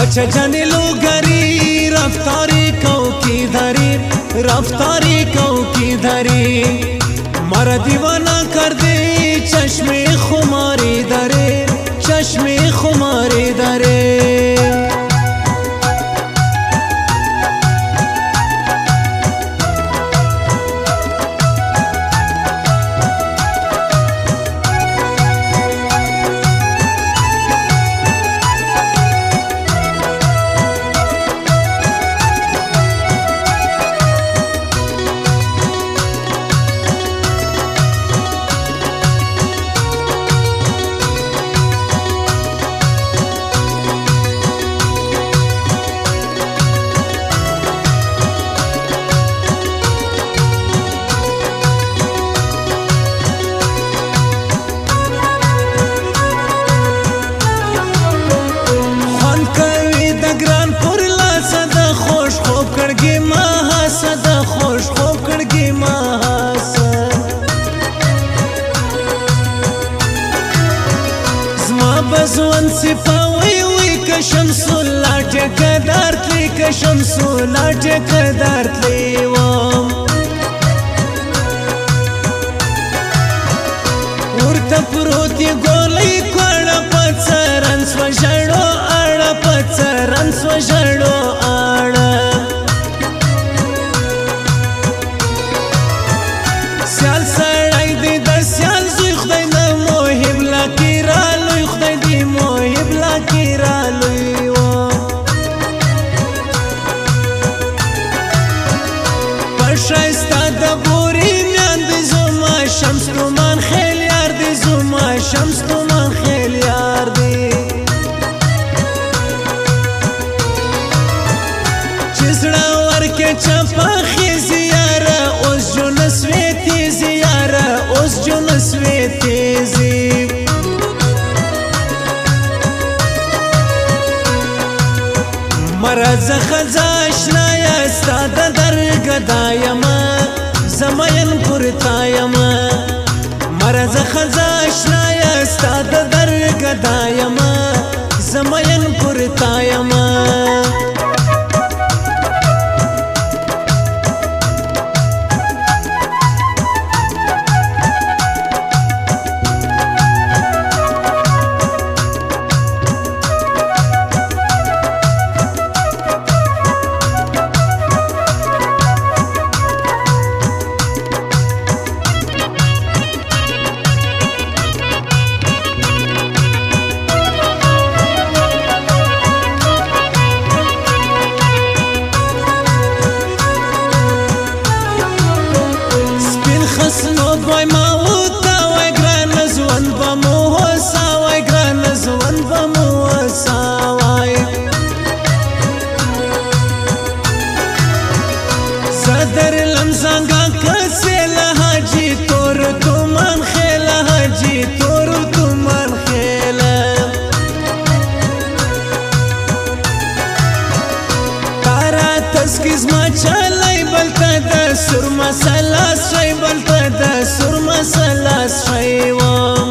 बच्चा जाने लो गरी रफ्तारी कौ की धरी रफ्तारी कौ की धरी मारा दीवाना कर दे चश्मे खुमारी दरे चश्मे खुमारी दरे بزون صفاوي وي كشمس لاجه كدارت لي كشمس لاجه كدارت لي وام ورته پروتي ګولې کړه پڅرن سوژړو اړه پڅرن سوژړو اړه سیال سړی دې د سیال زوی خدای نه موهب لکې رالوی خدای دې موهب لکې رالوی په ښایسته د بورې میان دې زما شمس تومان خیل یار دې زما شمس تومان خیل یار دې چې زړه ورکې چپه خیزي یاره اوس جونه سوې تیزي یاره اوس جونه سوې تیزي مرز خزا اشنایا ستا د درګدا یما زمین پورتا یما مرز خزا اشنایا ستا د درګدا یما زمین پورتا یما خسنو بای ما وتا وای ګران زون بمو وسا وای ګران زون بمو وسا وای صدر لمزانګه کسه لهجی تور تومن خیل هجی تور تومن خیل تارا تسکیز ما چلای بلتا د سر مسلا شای بلتا د سر مسلا شای و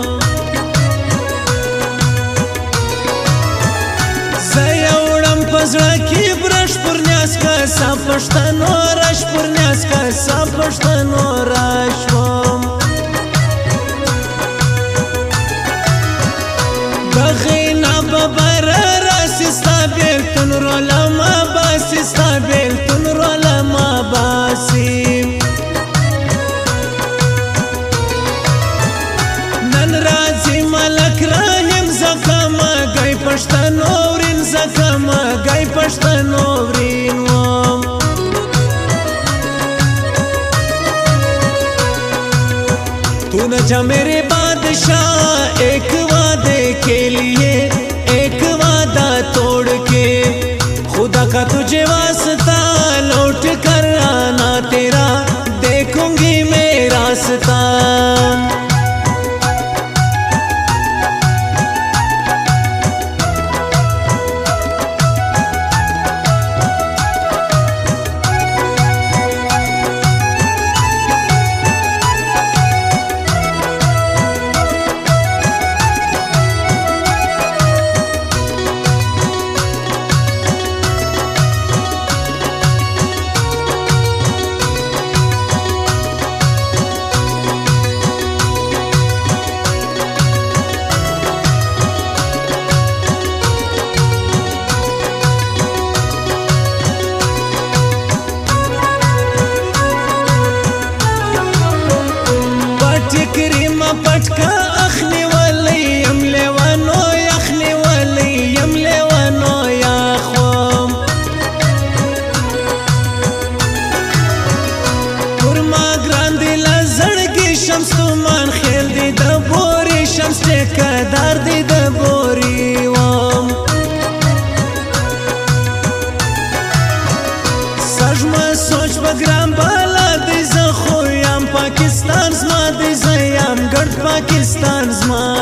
زیاوړم پزړه کې برش پر نیاس کا سپښتنو رش پر نیاس کا سپښتنو رش و بغینا ببر راسستا بیلتون رولما باسستا بیلتون رولما باسی نن رازی ملک رایم زکما گئی پشتنورین زکما گئی پشتنورین وام تو نہ جا میرے بادشاہ ایک وعدے کے لیے ایک وعدہ توڑ کے خدا کا تجھے واسطہ لوٹ کر آنا تیرا دیکھوں گی میں راستہ دې زیام ګډ پاکستان زما